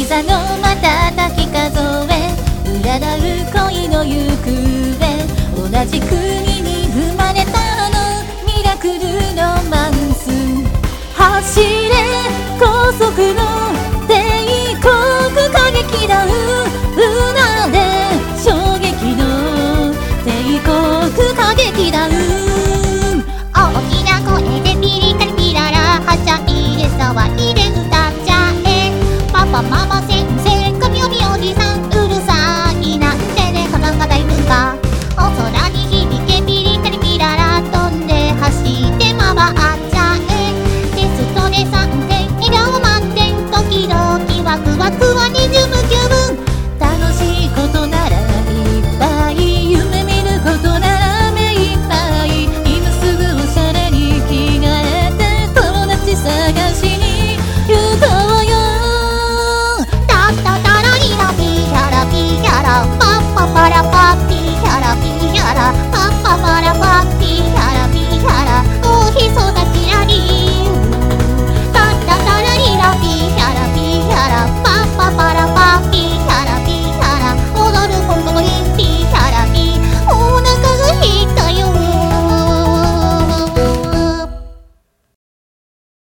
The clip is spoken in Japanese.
座の瞬き数え占う恋の行方、同じ国に生まれたのミラクルロマンス。走れ高速の帝国歌劇団、うなれ衝撃の帝国歌劇団。 大きな声でピリカリピララはしゃいで騒いで歌っちゃえ。パパママ先生神読みおじさんうるさいなんてねかなんか大文化。お空に響けピリカリピララ飛んで走って回っちゃえ。テストで3点笑顔満点時々ワクワクは20無9分。 楽しいことならいっぱい、夢見ることなら目いっぱい、今すぐおしゃれに着替えて友達探しに行こう。